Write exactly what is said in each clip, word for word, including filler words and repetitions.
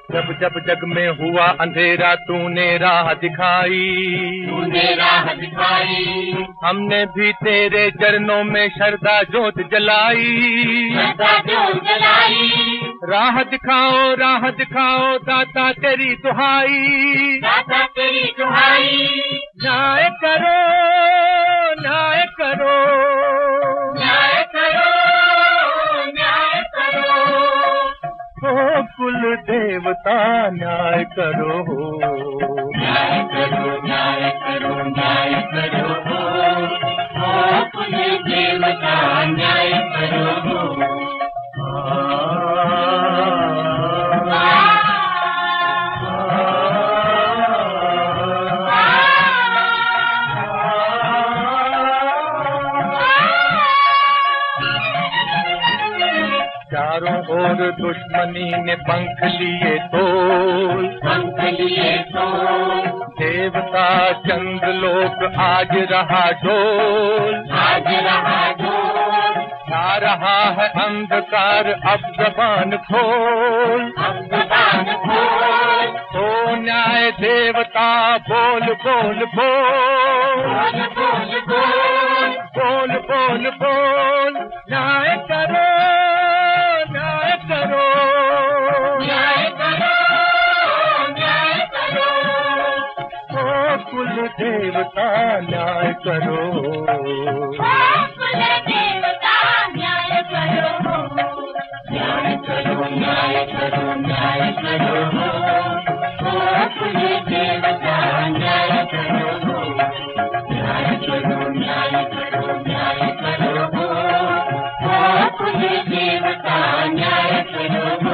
जब जब जग में हुआ अंधेरा तूने राह दिखाई, तूने राह दिखाई। हमने भी तेरे चरणों में श्रद्धा ज्योत जलाई, श्रद्धा ज्योत जलाई। राह दिखाओ राह दिखाओ दाता तेरी दुहाई, दाता तेरी दुहाई। न्याय करो न्याय करो न्याय करो न्याय करो। ओ कुल देवता न्याय करो, न्याय करो न्याय करो न्याय करो। ओ कुल देवता न्याय करो। चारों ओर दुश्मनी ने पंख लिए तो पंख लिए तो देवता चंद्रलोक आज रहा डोल, आज रहा डोल। आ रहा है अंधकार अब जबान खोल, अब जबान खोल। ओ न्याय देवता बोल बोल बोल बोल बोल बोल बोल बोल बोल न्याय करो न्याय करो न्याय करो न्याय करो। ओ कुल देवता न्याय करो, कुल देवता न्याय करो। न्याय करो न्याय करो न्याय करो। ओ कुल देवता न्याय करो। न्याय करो न्याय करो न्याय करो। ओ कुल देवता न्याय करो।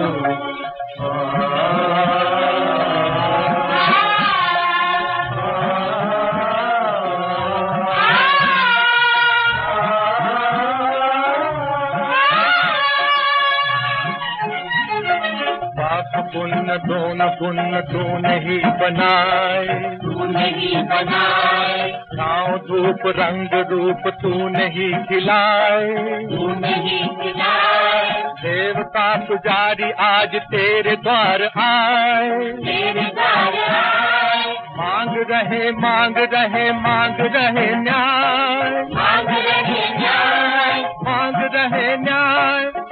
पाप पुण्य दोनों पुण्य तूने ही बनाए, तूने ही बनाए। छाँव धूप रंग रूप तूने ही खिलाए, तूने ही खिलाए। देवता पुजारी आज तेरे द्वार आए, तेरे द्वार आए। मांग रहे मांग रहे मांग रहे न्याय, मांग रहे न्याय। मांग रहे न्याय।